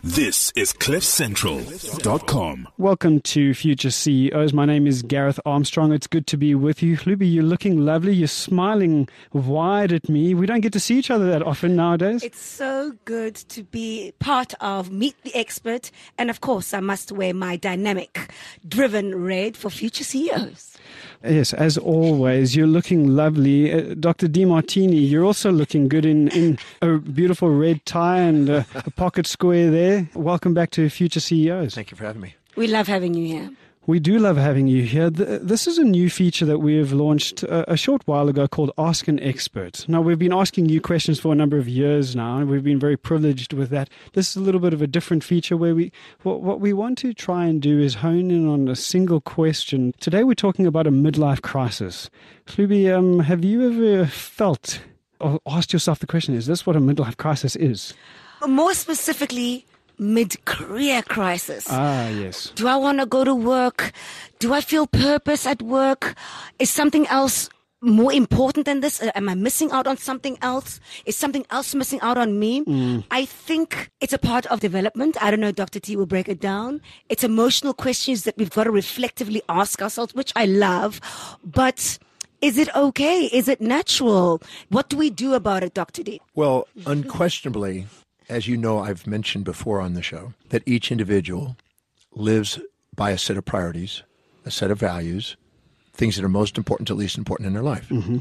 This is CliffCentral.com. Welcome to Future CEOs. My name is Gareth Armstrong. It's good to be with you. Hlubi, you're looking lovely. You're smiling wide at me. We don't get to see each other that often nowadays. It's so good to be part of Meet the Expert. And of course, I must wear my dynamic, driven red for Future CEOs. Yes, as always, you're looking lovely. Dr. DeMartini, you're also looking good in a beautiful red tie and a pocket square there. Welcome back to Future CEOs. Thank you for having me. We love having you here. We do love having you here. This is a new feature that we have launched a short while ago called Ask an Expert. Now, we've been asking you questions for a number of years now, and we've been very privileged with that. This is a little bit of a different feature where what we want to try and do is hone in on a single question. Today, we're talking about a midlife crisis. Hlubi, have you ever felt or asked yourself the question, is this what a midlife crisis is? More specifically, mid-career crisis. Ah, yes. Do I want to go to work? Do I feel purpose at work? Is something else more important than this? Am I missing out on something else? Is something else missing out on me? I think it's a part of development. I don't know, Dr. T will break it down. It's emotional questions that we've got to reflectively ask ourselves, which I love. But is it okay? Is it natural? What do we do about it, Dr. D? Well, unquestionably, as you know, I've mentioned before on the show that each individual lives by a set of priorities, a set of values, things that are most important to least important in their life. Mm-hmm.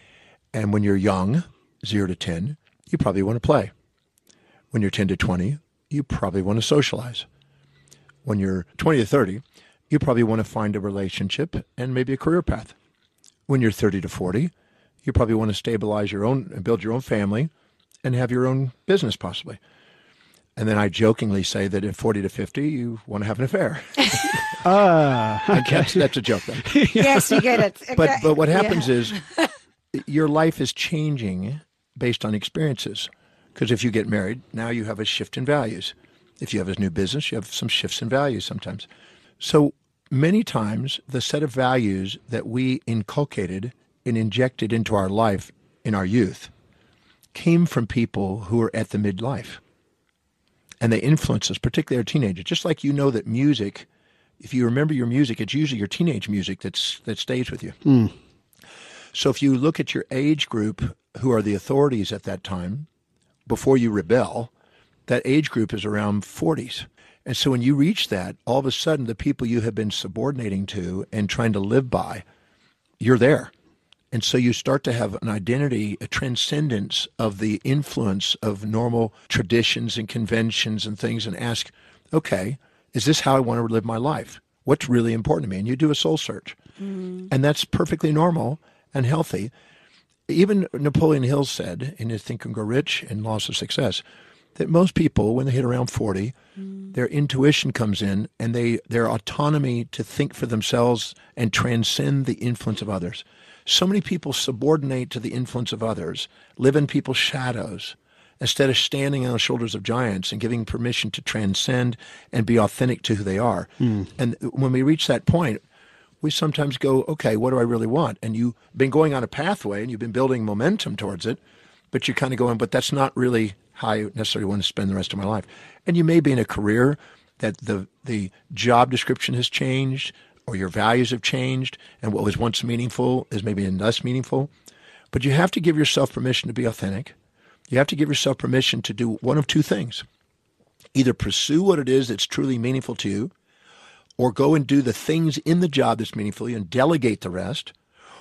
And when you're young, 0 to 10, you probably want to play. When you're 10 to 20, you probably want to socialize. When you're 20 to 30, you probably want to find a relationship and maybe a career path. When you're 30 to 40, you probably want to stabilize your own and build your own family and have your own business possibly. And then I jokingly say that at 40 to 50, you want to have an affair. Okay. That's a joke, though. Yes, you get it. But what happens is your life is changing based on experiences. Because if you get married, now you have a shift in values. If you have a new business, you have some shifts in values sometimes. So many times, the set of values that we inculcated and injected into our life in our youth came from people who are at the midlife. And they influence us, particularly our teenagers. Just like you know that music, if you remember your music, it's usually your teenage music that stays with you. So if you look at your age group, who are the authorities at that time, before you rebel, that age group is around 40s. And so when you reach that, all of a sudden the people you have been subordinating to and trying to live by, you're there. And so you start to have an identity, a transcendence of the influence of normal traditions and conventions and things and ask, okay, is this how I want to live my life? What's really important to me? And you do a soul search. And that's perfectly normal and healthy. Even Napoleon Hill said in his Think and Grow Rich and Laws of Success that most people, when they hit around 40, their intuition comes in and their autonomy to think for themselves and transcend the influence of others. So many people subordinate to the influence of others, live in people's shadows, instead of standing on the shoulders of giants and giving permission to transcend and be authentic to who they are. And when we reach that point, we sometimes go, okay, what do I really want? And you've been going on a pathway and you've been building momentum towards it, but you're kind of going, but that's not really how I necessarily want to spend the rest of my life. And you may be in a career that the job description has changed, or your values have changed, and what was once meaningful is maybe less meaningful. But you have to give yourself permission to be authentic. You have to give yourself permission to do one of two things. Either pursue what it is that's truly meaningful to you, or go and do the things in the job that's meaningful to you and delegate the rest,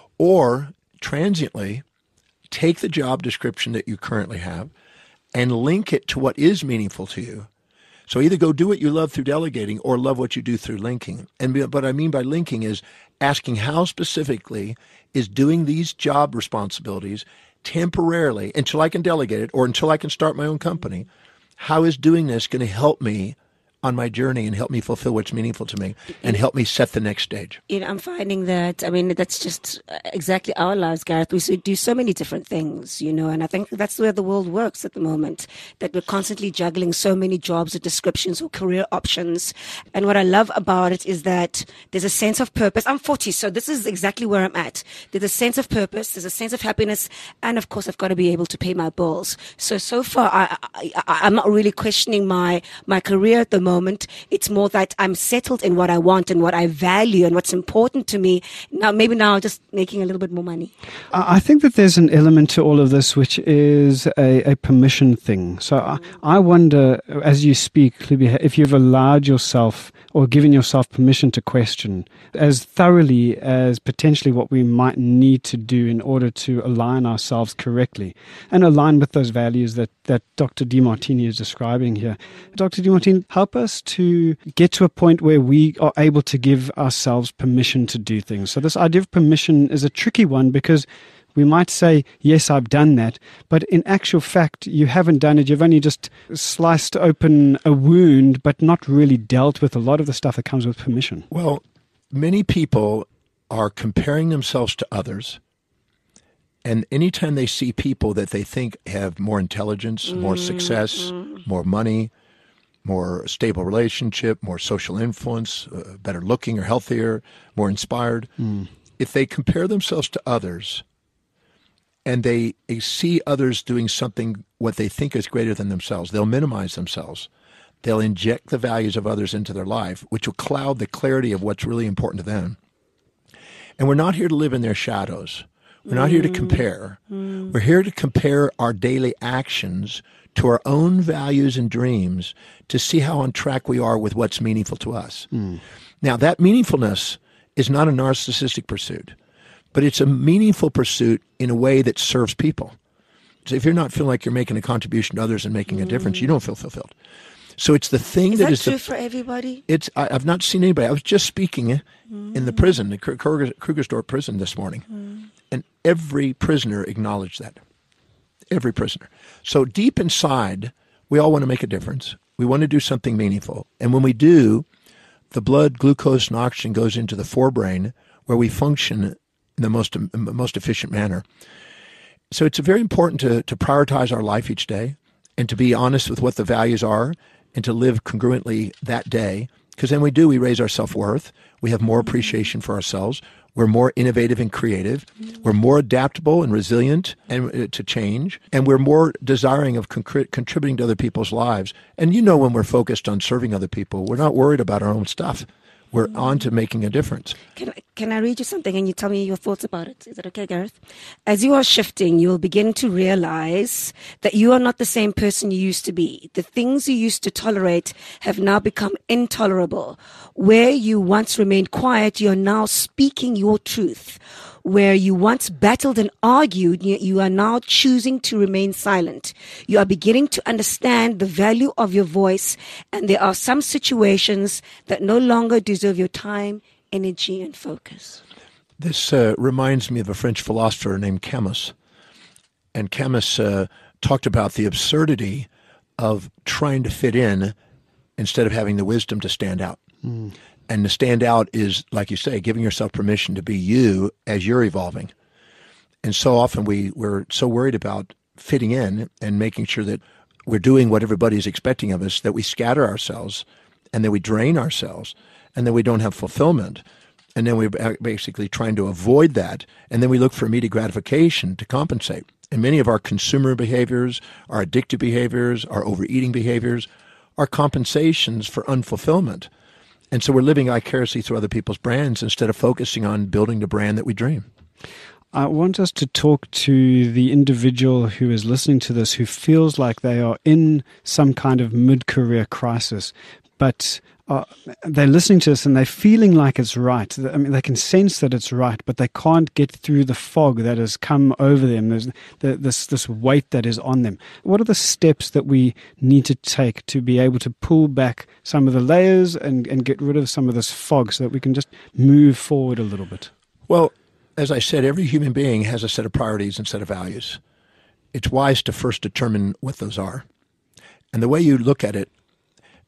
or transiently take the job description that you currently have and link it to what is meaningful to you. So either go do what you love through delegating or love what you do through linking. And what I mean by linking is asking how specifically is doing these job responsibilities temporarily until I can delegate it or until I can start my own company, how is doing this going to help me on my journey and help me fulfill what's meaningful to me and help me set the next stage. I'm finding that, that's just exactly our lives, Gareth. We do so many different things, and I think that's where the world works at the moment, that we're constantly juggling so many jobs or descriptions or career options. And what I love about it is that there's a sense of purpose. I'm 40, so this is exactly where I'm at. There's a sense of purpose, there's a sense of happiness, and of course I've got to be able to pay my bills. So far, I'm not really questioning my career at the moment. It's more that I'm settled in what I want and what I value and what's important to me. Now just making a little bit more money. I think that there's an element to all of this which is a permission thing. So I wonder, as you speak, Hlubia, if you've allowed yourself or given yourself permission to question as thoroughly as potentially what we might need to do in order to align ourselves correctly and align with those values that Dr. Demartini is describing here. Dr. Demartini, help us to get to a point where we are able to give ourselves permission to do things. So this idea of permission is a tricky one because we might say, yes, I've done that, but in actual fact, you haven't done it. You've only just sliced open a wound, but not really dealt with a lot of the stuff that comes with permission. Well, many people are comparing themselves to others. And anytime they see people that they think have more intelligence, more success, more money, more stable relationship, more social influence, better looking or healthier, more inspired, if they compare themselves to others and they see others doing something what they think is greater than themselves, they'll minimize themselves. They'll inject the values of others into their life, which will cloud the clarity of what's really important to them. And we're not here to live in their shadows. We're not here to compare. We're here to compare our daily actions to our own values and dreams to see how on track we are with what's meaningful to us. Now, that meaningfulness is not a narcissistic pursuit, but it's a meaningful pursuit in a way that serves people. So if you're not feeling like you're making a contribution to others and making a difference, you don't feel fulfilled. So it's the thing is that that is true for everybody? I've not seen anybody. I was just speaking in the prison, the Krugersdorp prison this morning, and every prisoner acknowledged that. Every prisoner. So deep inside, we all want to make a difference. We want to do something meaningful. And when we do, the blood, glucose, and oxygen goes into the forebrain where we function in the most efficient manner. So it's very important to prioritize our life each day and to be honest with what the values are and to live congruently that day. Because then we raise our self-worth. We have more appreciation for ourselves. We're more innovative and creative. We're more adaptable and resilient and to change. And we're more desiring of contributing to other people's lives. And when we're focused on serving other people, we're not worried about our own stuff. We're on to making a difference. Can I read you something and you tell me your thoughts about it? Is it okay, Gareth? As you are shifting, you will begin to realize that you are not the same person you used to be. The things you used to tolerate have now become intolerable. Where you once remained quiet, you are now speaking your truth. Where you once battled and argued, you are now choosing to remain silent. You are beginning to understand the value of your voice, and there are some situations that no longer deserve your time, energy, and focus. This reminds me of a French philosopher named Camus. And Camus talked about the absurdity of trying to fit in instead of having the wisdom to stand out. And to stand out is, like you say, giving yourself permission to be you as you're evolving. And so often we're so worried about fitting in and making sure that we're doing what everybody's expecting of us that we scatter ourselves and then we drain ourselves and then we don't have fulfillment. And then we're basically trying to avoid that. And then we look for immediate gratification to compensate. And many of our consumer behaviors, our addictive behaviors, our overeating behaviors are compensations for unfulfillment. And so we're living vicariously through other people's brands instead of focusing on building the brand that we dream. I want us to talk to the individual who is listening to this, who feels like they are in some kind of mid-career crisis, but they're listening to this and they're feeling like it's right. I mean, they can sense that it's right, but they can't get through the fog that has come over them. There's this weight that is on them. What are the steps that we need to take to be able to pull back some of the layers and get rid of some of this fog so that we can just move forward a little bit? Well, as I said, every human being has a set of priorities and set of values. It's wise to first determine what those are. And the way you look at it,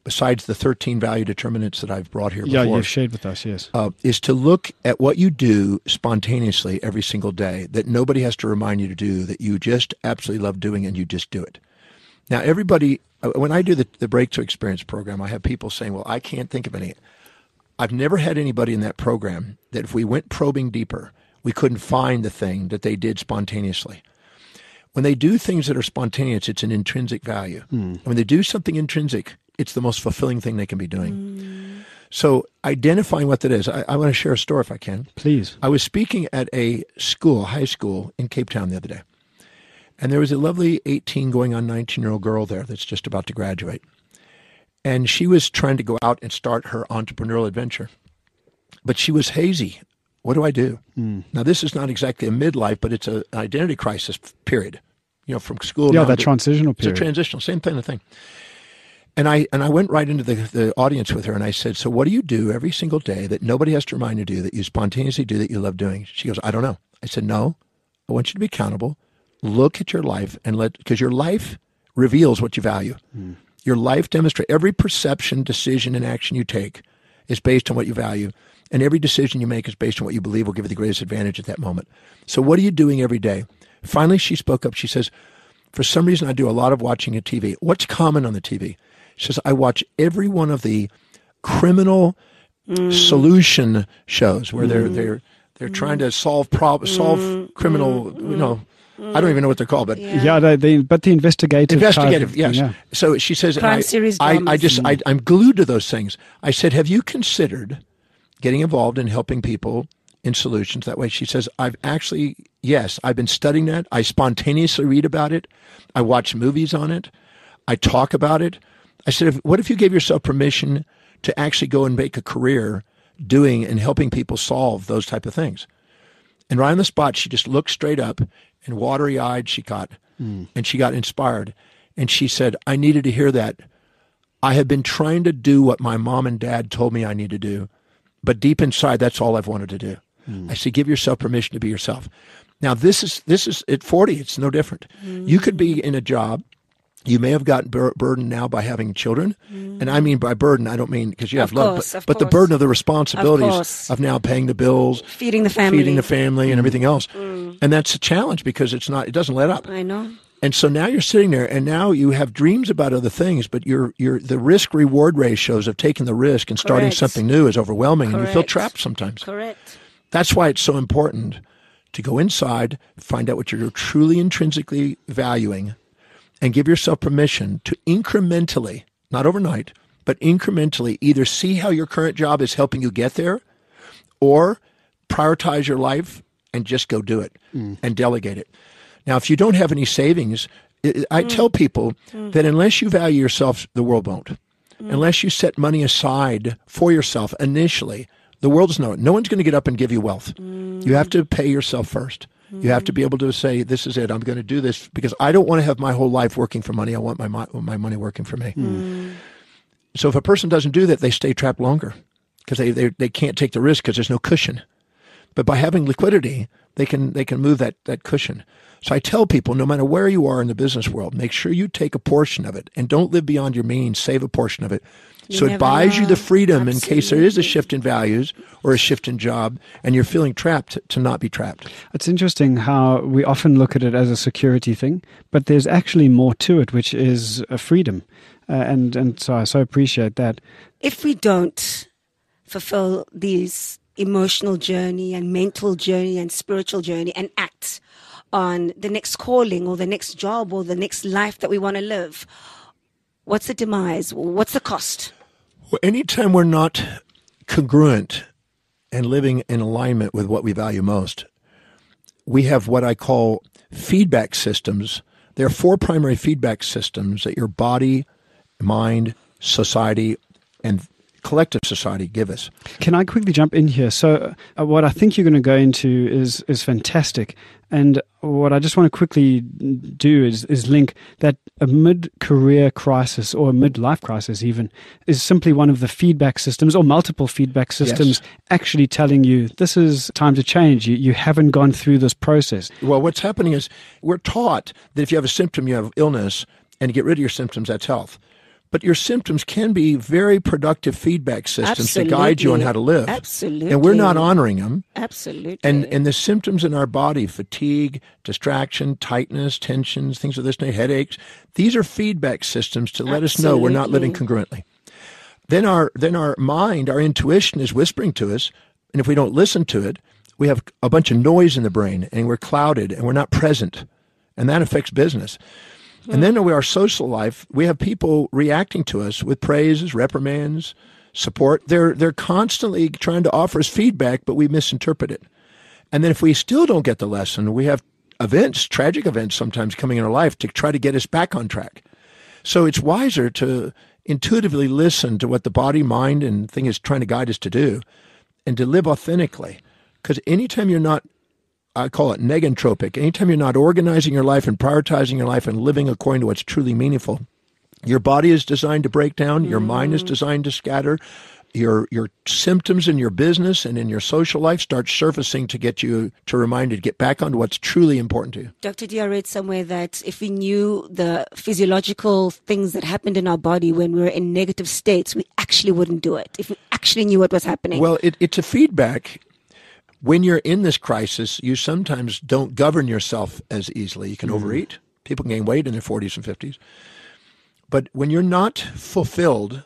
besides the 13 value determinants that I've brought here Yeah, before, you've shared with us, yes. is to look at what you do spontaneously every single day that nobody has to remind you to do, that you just absolutely love doing and you just do it. Now, everybody, when I do the Breakthrough Experience program, I have people saying, well, I can't think of any. I've never had anybody in that program that if we went probing deeper, we couldn't find the thing that they did spontaneously. When they do things that are spontaneous, it's an intrinsic value. And when they do something intrinsic, it's the most fulfilling thing they can be doing. So identifying what that is, I want to share a story if I can. Please. I was speaking at a school, high school in Cape Town the other day. And there was a lovely 18 going on 19-year-old girl there that's just about to graduate. And she was trying to go out and start her entrepreneurial adventure. But she was hazy. What do I do? Now, this is not exactly a midlife, but it's an identity crisis period. You know, from school. Yeah, now that to- transitional period. It's a transitional, same kind of thing. And I went right into the audience with her, and I said, so what do you do every single day that nobody has to remind you to do, that you spontaneously do, that you love doing? She goes, I don't know. I said, no, I want you to be accountable. Look at your life because your life reveals what you value. Your life demonstrates every perception, decision, and action you take is based on what you value. And every decision you make is based on what you believe will give you the greatest advantage at that moment. So what are you doing every day? Finally, she spoke up. She says, for some reason, I do a lot of watching a TV. What's common on the TV? She says, I watch every one of the criminal solution shows where they're trying to solve criminal, you know, I don't even know what they're called, but Yeah, but the investigative investigative, type of yes. thing, yeah. So she says, and Crime series I'm dramas. glued to those things. I said, have you considered getting involved in helping people in solutions that way? She says, yes, I've been studying that. I spontaneously read about it. I watch movies on it. I talk about it. I said, what if you gave yourself permission to actually go and make a career doing and helping people solve those type of things? And right on the spot, she just looked straight up and watery-eyed she got, and she got inspired. And she said, I needed to hear that. I have been trying to do what my mom and dad told me I need to do, but deep inside, that's all I've wanted to do. I said, give yourself permission to be yourself. Now, this is at 40, it's no different. You could be in a job. You may have gotten burdened now by having children. And I mean by burden, I don't mean because you have love, but the burden of the responsibilities of now paying the bills, Feeding the family. and everything else. And that's a challenge because it doesn't let up. I know. And so now you're sitting there and now you have dreams about other things, but the risk reward ratios of taking the risk and starting Correct. something new is overwhelming and you feel Correct. trapped sometimes. Correct. That's why it's so important to go inside, find out what you're truly intrinsically valuing, and give yourself permission to incrementally, not overnight, but incrementally either see how your current job is helping you get there or prioritize your life and just go do it and delegate it. Now, if you don't have any savings, I tell people that unless you value yourself, the world won't. Unless you set money aside for yourself initially, the world doesn't know it. No one's going to get up and give you wealth. You have to pay yourself first. You have to be able to say, this is it. I'm going to do this because I don't want to have my whole life working for money. I want my money working for me. So if a person doesn't do that, they stay trapped longer because they can't take the risk because there's no cushion. But by having liquidity, they can move that cushion. So I tell people, no matter where you are in the business world, make sure you take a portion of it and don't live beyond your means. Save a portion of it. So it never buys you know. the freedom in case there is a Absolutely. shift in values or a shift in job and you're feeling trapped to not be trapped. It's interesting how we often look at it as a security thing, but there's actually more to it, which is a freedom. And so I so appreciate that. If we don't fulfill these emotional journey and mental journey and spiritual journey and act on the next calling or the next job or the next life that we want to live, what's the demise? What's the cost? Well, anytime we're not congruent and living in alignment with what we value most, we have what I call feedback systems. There are 4 primary feedback systems that your body, mind, society, and collective society give us. Can I quickly jump in here? So what I think you're going to go into is fantastic. And what I just want to quickly do is link that a mid-career crisis or a mid-life crisis even is simply one of the feedback systems or multiple feedback systems actually telling you this is time to change. You haven't gone through this process. Well, what's happening is we're taught that if you have a symptom, you have illness, and to get rid of your symptoms, that's health. But your symptoms can be very productive feedback systems to guide you on how to live. Absolutely. And we're not honoring them. Absolutely. And the symptoms in our body, fatigue, distraction, tightness, tensions, things of this nature, headaches, these are feedback systems to let us know we're not living congruently. Then our mind, our intuition is whispering to us, and if we don't listen to it, we have a bunch of noise in the brain, and we're clouded, and we're not present, and that affects business. And then our social life, we have people reacting to us with praises, reprimands, support. They're constantly trying to offer us feedback, but we misinterpret it. And then if we still don't get the lesson, we have events, tragic events sometimes coming in our life to try to get us back on track. So it's wiser to intuitively listen to what the body, mind, and thing is trying to guide us to do, and to live authentically. Because anytime you're not, I call it negentropic, anytime you're not organizing your life and prioritizing your life and living according to what's truly meaningful, your body is designed to break down, your mind is designed to scatter, your symptoms in your business and in your social life start surfacing to get you to remind you to get back onto what's truly important to you. Dr. D, I read somewhere that if we knew the physiological things that happened in our body when we were in negative states, we actually wouldn't do it. If we actually knew what was happening. Well, it's a feedback. When you're in this crisis, you sometimes don't govern yourself as easily. You can overeat. People can gain weight in their 40s and 50s. But when you're not fulfilled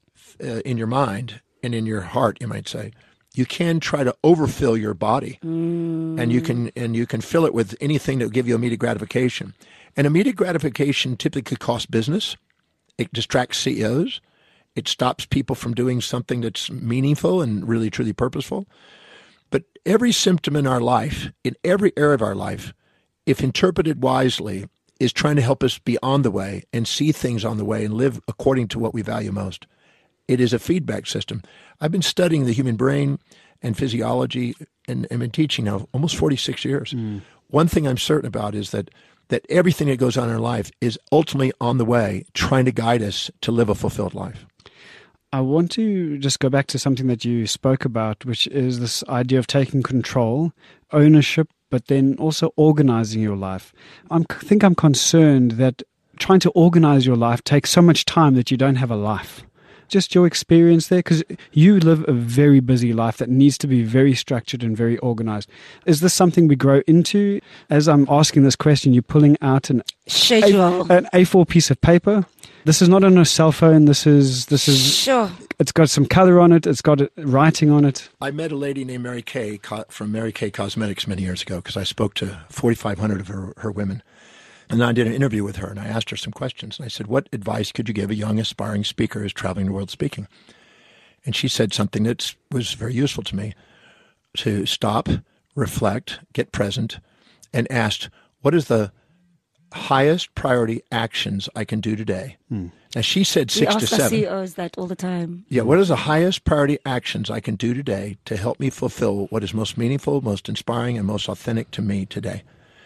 in your mind and in your heart, you might say, you can try to overfill your body, and you can fill it with anything that will give you immediate gratification. And immediate gratification typically costs business. It distracts CEOs. It stops people from doing something that's meaningful and really truly purposeful. But every symptom in our life, in every area of our life, if interpreted wisely, is trying to help us be on the way and see things on the way and live according to what we value most. It is a feedback system. I've been studying the human brain and physiology and been teaching now almost 46 years. One thing I'm certain about is that everything that goes on in our life is ultimately on the way trying to guide us to live a fulfilled life. I want to just go back to something that you spoke about, which is this idea of taking control, ownership, but then also organizing your life. I think I'm concerned that trying to organize your life takes so much time that you don't have a life. Just your experience there, because you live a very busy life that needs to be very structured and very organized. Is this something we grow into? As I'm asking this question, you're pulling out an schedule, an A4 piece of paper. This is not on a cell phone. This is. Sure. It's got some color on it. It's got writing on it. I met a lady named Mary Kay from Mary Kay Cosmetics many years ago because I spoke to 4,500 of her women. And I did an interview with her, and I asked her some questions. And I said, what advice could you give a young aspiring speaker who's traveling the world speaking? And she said something that was very useful to me, to stop, reflect, get present, and ask, what is the highest priority actions I can do today? Now, she said 6 to 7. We ask our CEOs that all the time. Yeah, what is the highest priority actions I can do today to help me fulfill what is most meaningful, most inspiring, and most authentic to me today?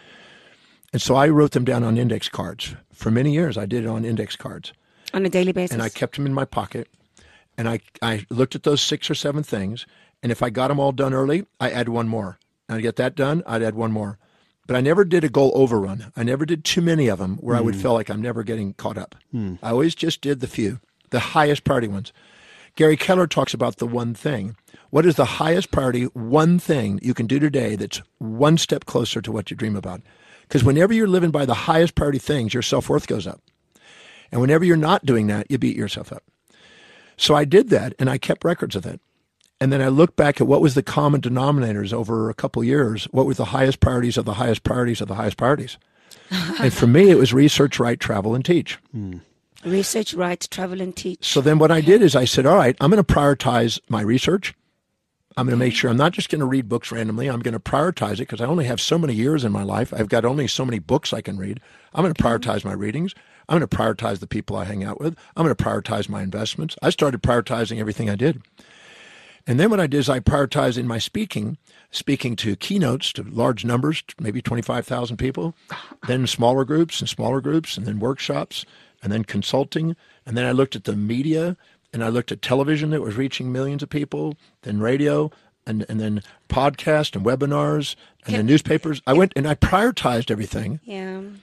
And so I wrote them down on index cards. For many years, I did it on index cards. On a daily basis? And I kept them in my pocket. And I looked at those 6 or 7 things. And if I got them all done early, I add one more. And I'd get that done, I'd add one more. But I never did a goal overrun. I never did too many of them where I would feel like I'm never getting caught up. I always just did the few, the highest priority ones. Gary Keller talks about the one thing. What is the highest priority one thing you can do today that's one step closer to what you dream about? Because whenever you're living by the highest priority things, your self-worth goes up. And whenever you're not doing that, you beat yourself up. So I did that, and I kept records of it. And then I looked back at what was the common denominators over a couple of years. What were the highest priorities of the highest priorities of the highest priorities? And for me, it was research, write, travel, and teach. Research, write, travel, and teach. So then what I did is I said, all right, I'm going to prioritize my research. I'm going to make sure I'm not just going to read books randomly. I'm going to prioritize it because I only have so many years in my life. I've got only so many books I can read. I'm going to prioritize my readings. I'm going to prioritize the people I hang out with. I'm going to prioritize my investments. I started prioritizing everything I did. And then what I did is I prioritized in my speaking to keynotes, to large numbers, maybe 25,000 people, then smaller groups, and then workshops, and then consulting. And then I looked at the media, and I looked at television that was reaching millions of people, then radio, and then podcast and webinars, and then newspapers. I went and I prioritized everything. Yeah.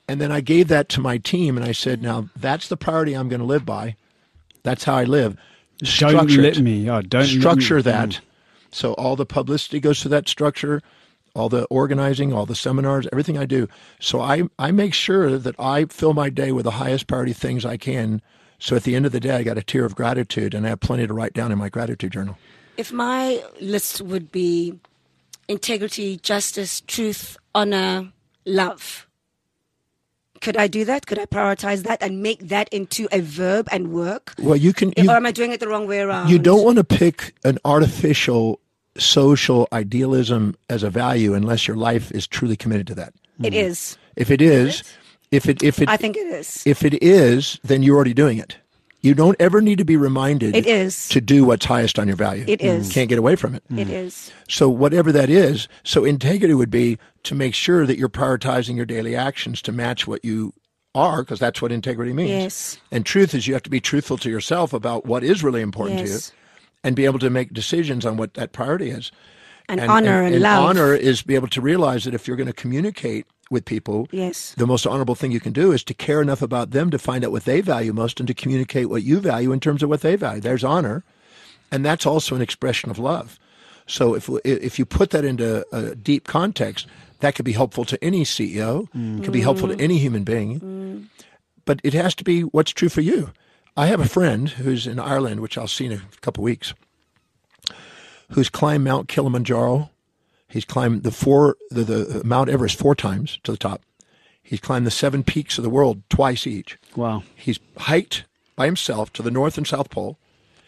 And then I gave that to my team, and I said, now that's the priority I'm going to live by. That's how I live. Don't let me. Don't structure let me. that. So all the publicity goes to that structure, all the organizing, all the seminars, everything I do. So I make sure that I fill my day with the highest priority things I can. So at the end of the day, I got a tear of gratitude, and I have plenty to write down in my gratitude journal. If my list would be integrity, justice, truth, honor, love, could I do that? Could I prioritize that and make that into a verb and work? Well, you can. Or am I doing it the wrong way around? You don't want to pick an artificial social idealism as a value unless your life is truly committed to that. It is. If it is, if it, I think it is. if it is, then you're already doing it. You don't ever need to be reminded It is. to do what's highest on your value. It is. Can't get away from it. It is. So whatever that is, so integrity would be to make sure that you're prioritizing your daily actions to match what you are, because that's what integrity means. Yes. And truth is you have to be truthful to yourself about what is really important to you Yes. and be able to make decisions on what that priority is. And honor and love. Honor is be able to realize that if you're going to communicate with people, Yes. the most honorable thing you can do is to care enough about them to find out what they value most and to communicate what you value in terms of what they value. There's honor. And that's also an expression of love. So if you put that into a deep context, that could be helpful to any CEO, could be helpful to any human being. But it has to be what's true for you. I have a friend who's in Ireland, which I'll see in a couple of weeks, who's climbed Mount Kilimanjaro. He's climbed the Mount Everest 4 times to the top. He's climbed the 7 peaks of the world twice each. Wow. He's hiked by himself to the North and South Pole,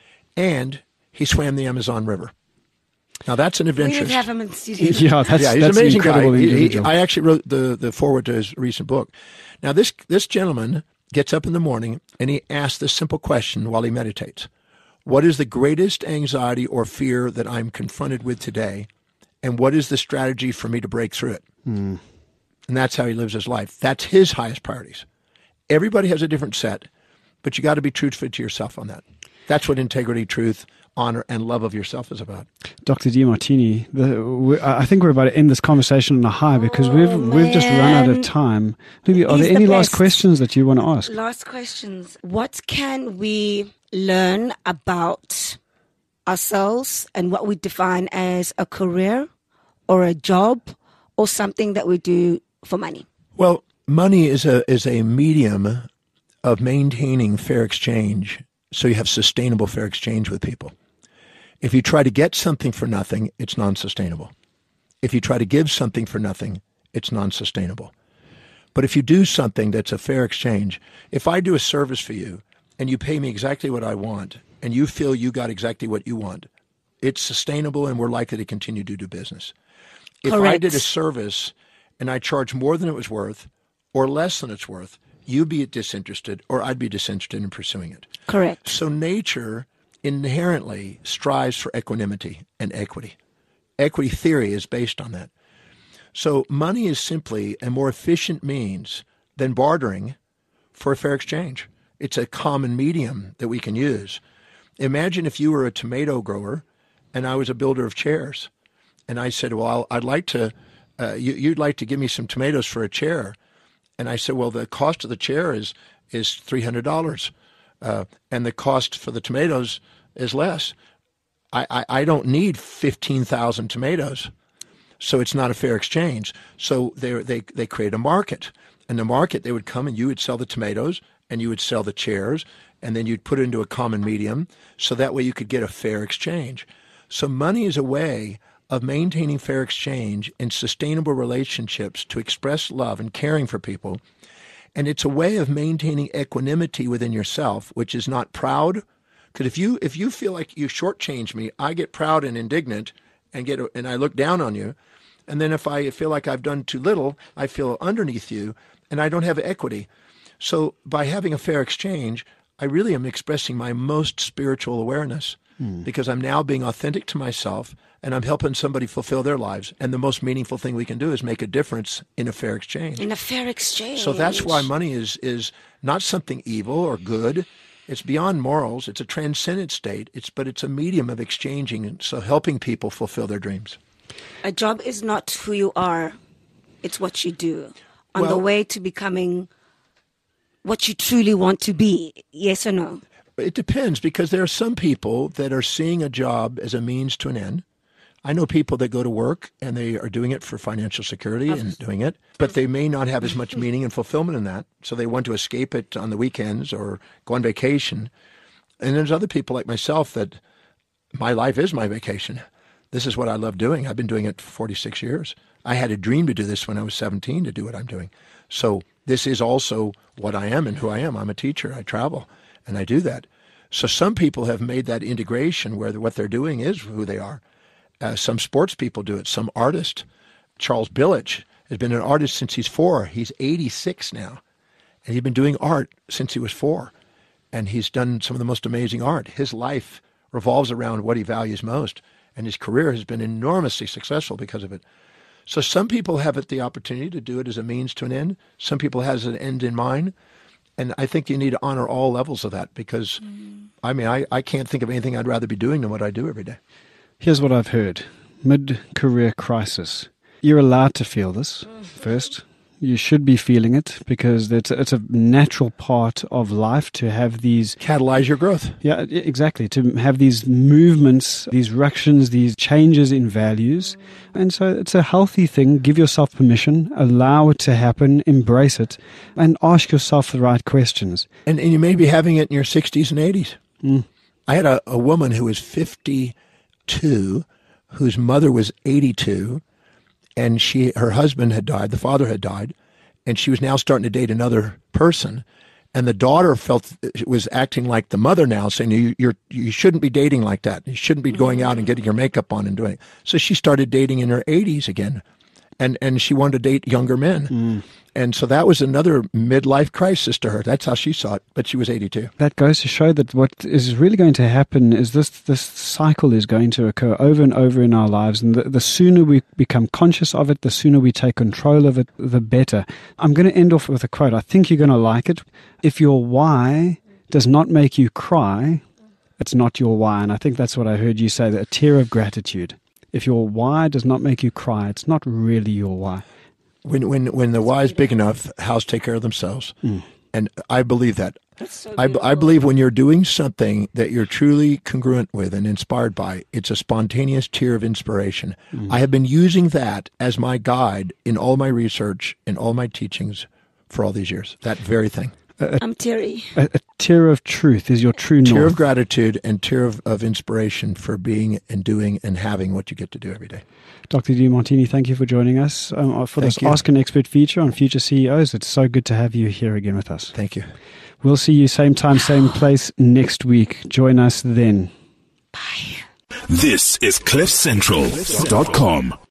and he swam the Amazon River. Now that's an We adventure. need to have him in the studio. Yeah, that's Yeah, he's that's an an amazing guy. incredible individual. I actually wrote the foreword to his recent book. Now this gentleman gets up in the morning and he asks this simple question while he meditates. What is the greatest anxiety or fear that I'm confronted with today? And what is the strategy for me to break through it? And that's how he lives his life. That's his highest priorities. Everybody has a different set, but you got to be truthful to yourself on that. That's what integrity, truth, honor, and love of yourself is about. Dr. DeMartini, I think we're about to end this conversation on a high because we've just run out of man. time. Lily, are He's there the any last best. questions that you want to ask? Last questions. What can we learn about ourselves and what we define as a career or a job or something that we do for money? Well, money is a medium of maintaining fair exchange, so you have sustainable fair exchange with people. If you try to get something for nothing, it's non-sustainable. If you try to give something for nothing, it's non-sustainable. But if you do something that's a fair exchange, if I do a service for you and you pay me exactly what I want and you feel you got exactly what you want, it's sustainable and we're likely to continue to do business. If I Correct. did a service and I charged more than it was worth or less than it's worth, you'd be disinterested or I'd be disinterested in pursuing it. Correct. So nature inherently strives for equanimity and equity. Equity theory is based on that. So money is simply a more efficient means than bartering for a fair exchange. It's a common medium that we can use. Imagine if you were a tomato grower and I was a builder of chairs. And I said, well, I'd like to, you'd like to give me some tomatoes for a chair. And I said, well, the cost of the chair is $300. And the cost for the tomatoes is less. I don't need 15,000 tomatoes. So it's not a fair exchange. So they create a market. And the market, they would come and you would sell the tomatoes and you would sell the chairs and then you'd put it into a common medium. So that way you could get a fair exchange. So money is a way of maintaining fair exchange and sustainable relationships to express love and caring for people. And it's a way of maintaining equanimity within yourself, which is not proud. Because if you feel like you shortchange me, I get proud and indignant and I look down on you. And then if I feel like I've done too little, I feel underneath you and I don't have equity. So by having a fair exchange, I really am expressing my most spiritual awareness because I'm now being authentic to myself and I'm helping somebody fulfill their lives. And the most meaningful thing we can do is make a difference in a fair exchange. In a fair exchange. So that's why money is not something evil or good. It's beyond morals. It's a transcendent state. But it's a medium of exchanging, and so helping people fulfill their dreams. A job is not who you are. It's what you do. on the Well- way to becoming what you truly want to be? Yes or no? It depends, because there are some people that are seeing a job as a means to an end. I know people that go to work and they are doing it for financial security and doing it, but they may not have as much meaning and fulfillment in that. So they want to escape it on the weekends or go on vacation. And there's other people like myself that my life is my vacation. This is what I love doing. I've been doing it for 46 years. I had a dream to do this when I was 17, to do what I'm doing. So this is also what I am and who I am. I'm a teacher. I travel and I do that. So some people have made that integration where what they're doing is who they are. Some sports people do it. Some artists. Charles Billich has been an artist since he's 4. He's 86 now. And he's been doing art since he was 4. And he's done some of the most amazing art. His life revolves around what he values most. And his career has been enormously successful because of it. So some people have the opportunity to do it as a means to an end. Some people has an end in mind. And I think you need to honor all levels of that, because, I mean, I can't think of anything I'd rather be doing than what I do every day. Here's what I've heard. Mid-career crisis. You're allowed to feel this first. You should be feeling it, because it's a natural part of life to have these... Catalyze your growth. Yeah, exactly. To have these movements, these ructions, these changes in values. And so it's a healthy thing. Give yourself permission. Allow it to happen. Embrace it. And ask yourself the right questions. And you may be having it in your 60s and 80s. I had a woman who was 52, whose mother was 82, and her husband had died, the father had died, and she was now starting to date another person. And the daughter was acting like the mother now, saying, you shouldn't be dating like that. You shouldn't be going out and getting your makeup on and doing it. So she started dating in her 80s again, and she wanted to date younger men. And so that was another midlife crisis to her. That's how she saw it, but she was 82. That goes to show that what is really going to happen is this cycle is going to occur over and over in our lives. And the sooner we become conscious of it, the sooner we take control of it, the better. I'm going to end off with a quote. I think you're going to like it. If your why does not make you cry, it's not your why. And I think that's what I heard you say, that a tear of gratitude. If your why does not make you cry, it's not really your why. When the why is big enough, hows take care of themselves. And I believe that. I believe when you're doing something that you're truly congruent with and inspired by, it's a spontaneous tear of inspiration. I have been using that as my guide in all my research, in all my teachings for all these years, that very thing. I'm teary. A tear of truth is your true north. Tear of gratitude and tear of inspiration for being and doing and having what you get to do every day. Dr. Demartini, thank you for joining us for this Ask an Expert feature on Future CEOs. It's so good to have you here again with us. Thank you. We'll see you same time, same place next week. Join us then. Bye. This is CliffCentral.com.